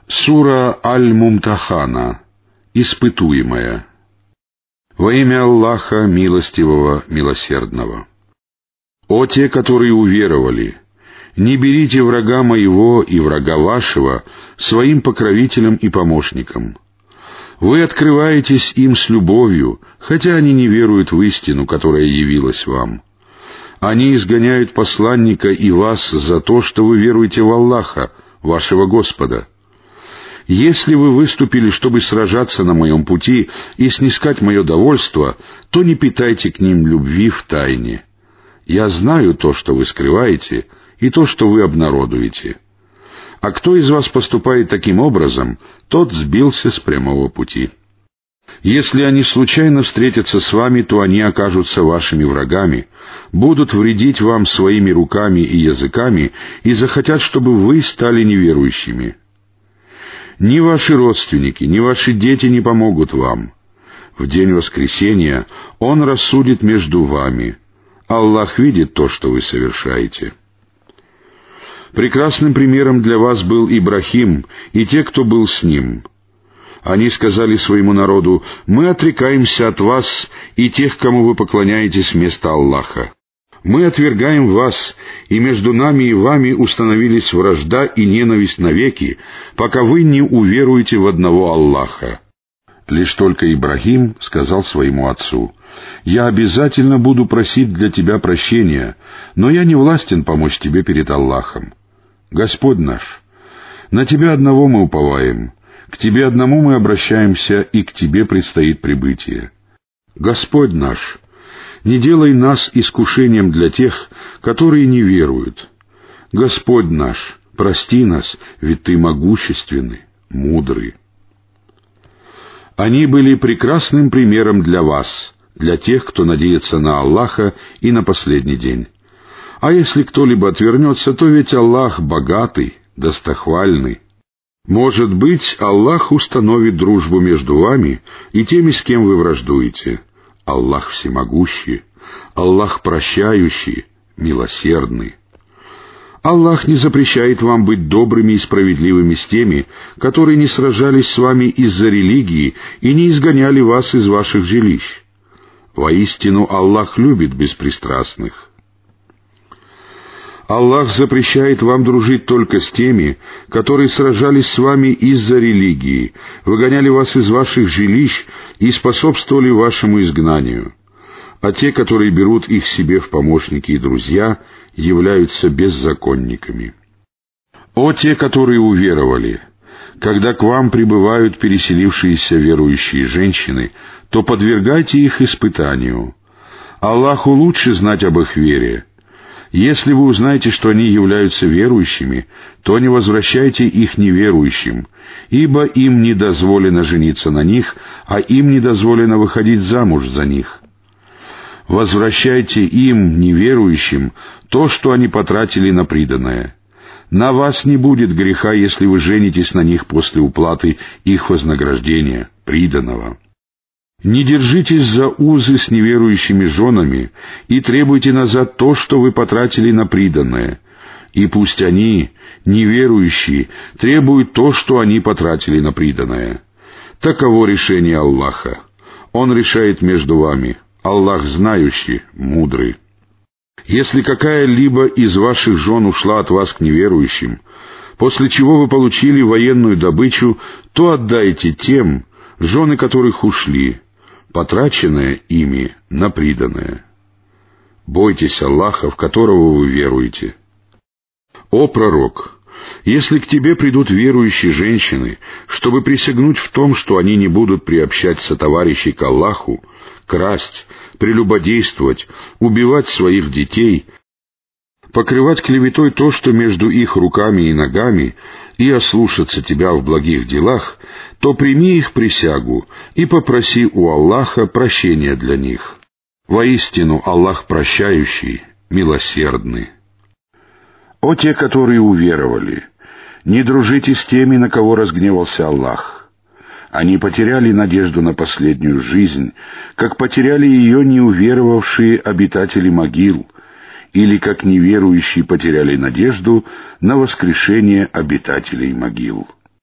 Сура Аль-Мумтахана. Испытуемая. Во имя Аллаха Милостивого, Милосердного. О те, которые уверовали! Не берите врага моего и врага вашего своим покровителем и помощником. Вы открываетесь им с любовью, хотя они не веруют в истину, которая явилась вам. Они изгоняют посланника и вас за то, что вы веруете в Аллаха, вашего Господа. Если вы выступили, чтобы сражаться на моем пути и снискать мое довольство, то не питайте к ним любви в тайне. Я знаю то, что вы скрываете, и то, что вы обнародуете. А кто из вас поступает таким образом, тот сбился с прямого пути. Если они случайно встретятся с вами, то они окажутся вашими врагами, будут вредить вам своими руками и языками и захотят, чтобы вы стали неверующими. Ни ваши родственники, ни ваши дети не помогут вам. В день воскресения Он рассудит между вами. Аллах видит то, что вы совершаете. Прекрасным примером для вас был Ибрахим и те, кто был с ним. Они сказали своему народу: «Мы отрекаемся от вас и тех, кому вы поклоняетесь вместо Аллаха. Мы отвергаем вас, и между нами и вами установились вражда и ненависть навеки, пока вы не уверуете в одного Аллаха». Лишь только Ибрахим сказал своему отцу: «Я обязательно буду просить для тебя прощения, но я не властен помочь тебе перед Аллахом. Господь наш, на Тебя одного мы уповаем, к Тебе одному мы обращаемся, и к Тебе предстоит прибытие. Господь наш, не делай нас искушением для тех, которые не веруют. Господь наш, прости нас, ведь Ты могущественный, мудрый». Они были прекрасным примером для вас, для тех, кто надеется на Аллаха и на последний день. А если кто-либо отвернется, то ведь Аллах богатый, достохвальный. Может быть, Аллах установит дружбу между вами и теми, с кем вы враждуете. Аллах всемогущий, Аллах прощающий, милосердный. Аллах не запрещает вам быть добрыми и справедливыми с теми, которые не сражались с вами из-за религии и не изгоняли вас из ваших жилищ. Воистину, Аллах любит беспристрастных. Аллах запрещает вам дружить только с теми, которые сражались с вами из-за религии, выгоняли вас из ваших жилищ и способствовали вашему изгнанию. А те, которые берут их себе в помощники и друзья, являются беззаконниками. О те, которые уверовали! Когда к вам прибывают переселившиеся верующие женщины, то подвергайте их испытанию. Аллаху лучше знать об их вере. Если вы узнаете, что они являются верующими, то не возвращайте их неверующим, ибо им не дозволено жениться на них, а им не дозволено выходить замуж за них. Возвращайте им, неверующим, то, что они потратили на приданое. На вас не будет греха, если вы женитесь на них после уплаты их вознаграждения, приданого. Не держитесь за узы с неверующими женами и требуйте назад то, что вы потратили на приданое, и пусть они, неверующие, требуют то, что они потратили на приданое. Таково решение Аллаха. Он решает между вами. Аллах знающий, мудрый. Если какая-либо из ваших жен ушла от вас к неверующим, после чего вы получили военную добычу, то отдайте тем, жены которых ушли, потраченное ими на приданое. Бойтесь Аллаха, в которого вы веруете. О пророк! Если к тебе придут верующие женщины, чтобы присягнуть в том, что они не будут приобщать сотоварищей к Аллаху, красть, прелюбодействовать, убивать своих детей, покрывать клеветой то, что между их руками и ногами, и ослушаться тебя в благих делах, то прими их присягу и попроси у Аллаха прощения для них. Воистину, Аллах прощающий, милосердный. О те, которые уверовали! Не дружите с теми, на кого разгневался Аллах. Они потеряли надежду на последнюю жизнь, как потеряли ее неуверовавшие обитатели могил, или как неверующие потеряли надежду на воскрешение обитателей могил.